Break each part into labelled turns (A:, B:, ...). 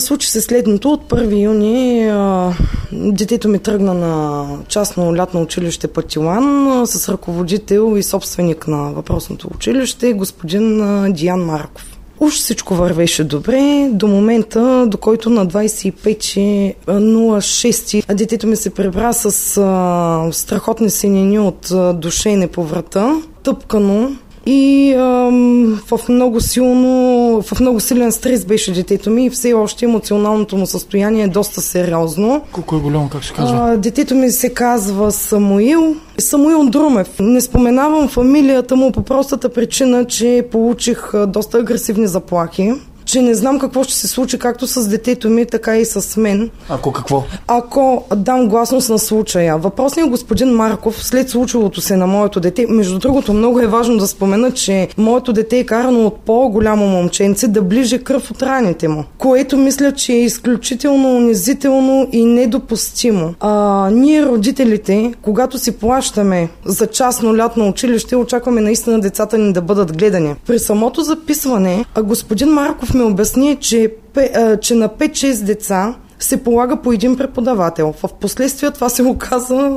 A: случи се следното. От 1 юни детето ми тръгна на частно лятно училище Патилан с ръководител и собственик на въпросното училище, господин Диан Марков. Уж всичко вървеше добре до момента, до който на 25.06 детето ми се прибра с страхотни синини от душене по врата, тъпкано и в много силен стрес беше детето ми и все още емоционалното му състояние е доста сериозно.
B: Колко е голямо, как се казва?
A: Детето ми се казва Самуил Друмев. Не споменавам фамилията му по простата причина, че получих доста агресивни заплахи, че не знам какво ще се случи както с детето ми, така и с мен.
B: Ако какво?
A: Ако дам гласност на случая. Въпросният господин Марков, след случилото се на моето дете, между другото много е важно да спомена, че моето дете е карано от по-голямо момченце да ближе кръв от раните му, което мисля, че е изключително унизително и недопустимо. Ние родителите, когато си плащаме за частно лятно училище, очакваме наистина децата ни да бъдат гледани. При самото записване, господин Марков ми обясни, че на 5-6 деца се полага по един преподавател. В последствие това се оказа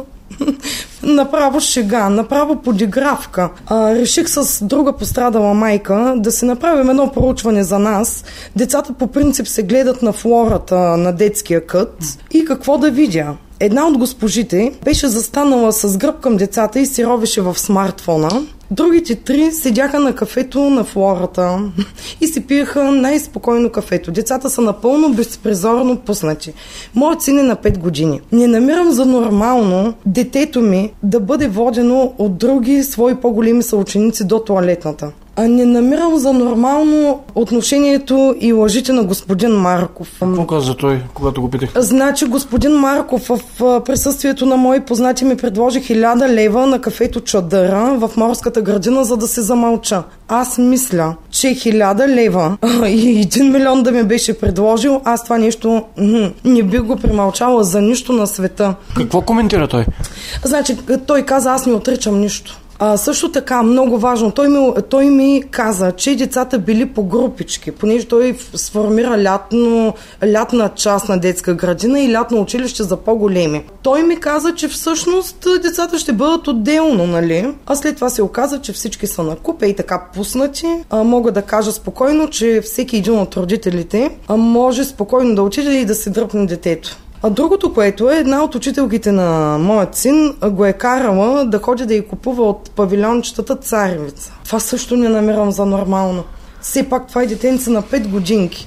A: направо шега, направо подигравка. Реших с друга пострадала майка да си направим едно проучване за нас. Децата по принцип се гледат на флората на детския кът и какво да видя. Една от госпожите беше застанала с гръб към децата и си ровеше в смартфона. Другите 3 седяха на кафето на флората и си пиеха най-спокойно кафето. Децата са напълно безпризорно пуснати. Моят син е на 5 години. Не намирам за нормално детето ми да бъде водено от други свои по-големи съученици до тоалетната. Не намирам за нормално отношението и лъжите на господин Марков.
B: Какво каза той, когато го питах?
A: Значи господин Марков в присъствието на мои познати ми предложи 1000 лева на кафето Чадъра в Морската градина, за да се замълча. Аз мисля, че 1000 лева и 1 милион да ми беше предложил, аз това нещо не бих го премълчала за нищо на света.
B: Какво коментира той?
A: Значи той каза, аз не отричам нищо. Също така, много важно, той ми каза, че децата били по групички, понеже той сформира лятна част на детска градина и лятно училище за по-големи. Той ми каза, че всъщност децата ще бъдат отделно, нали? А след това се оказа, че всички са на куп и така пуснати. Мога да кажа спокойно, че всеки един от родителите може спокойно да отиде и да се дръпне детето. А другото, което е, една от учителките на моят син го е карала да ходи да й купува от павилиончетата царевица. Това също не намирам за нормално. Все пак това е детенце на 5 годинки.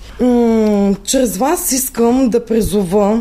A: Чрез вас искам да призова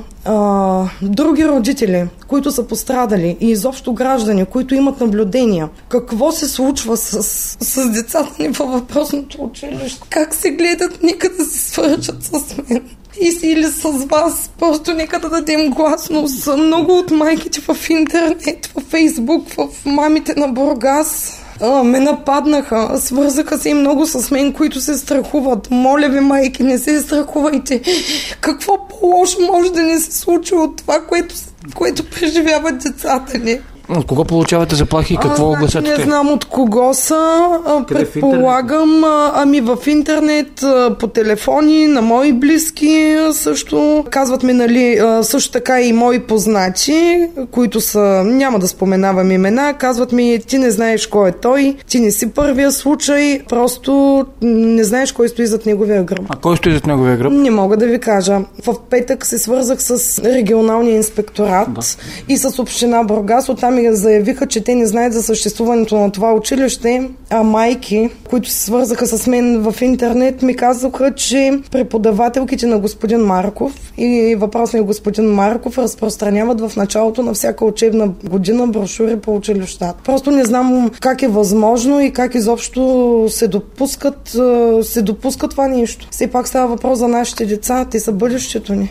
A: други родители, които са пострадали и изобщо граждани, които имат наблюдения. Какво се случва с децата ни във въпросното училище? Как се гледат? Нека да се свършат с мен. Или с вас. Просто нека да дадем гласност. Много от майките в интернет, в Фейсбук, в мамите на Бургас ме нападнаха, свързаха се и много с мен, които се страхуват. Моля ви, майки, не се страхувайте. Какво по-лошо може да не се случи от това, което преживяват децата ни?
B: От кого получавате заплахи и какво огласят те?
A: Не знам от кого са. Предполагам, в интернет, по телефони, на мои близки също. Казват ми, нали, също така и мои познати, които са, няма да споменавам имена, казват ми, ти не знаеш кой е той, ти не си първия случай, просто не знаеш кой стои зад неговия гръб.
B: А кой стои зад неговия гръб?
A: Не мога да ви кажа. В петък се свързах с регионалния инспекторат и с община Бургас. Оттам ми заявиха, че те не знаят за съществуването на това училище, а майки, които се свързаха с мен в интернет, ми казаха, че преподавателките на господин Марков и въпросният господин Марков разпространяват в началото на всяка учебна година брошури по училищата. Просто не знам как е възможно и как изобщо се допускат това нещо. Все пак става въпрос за нашите деца, те са бъдещето ни.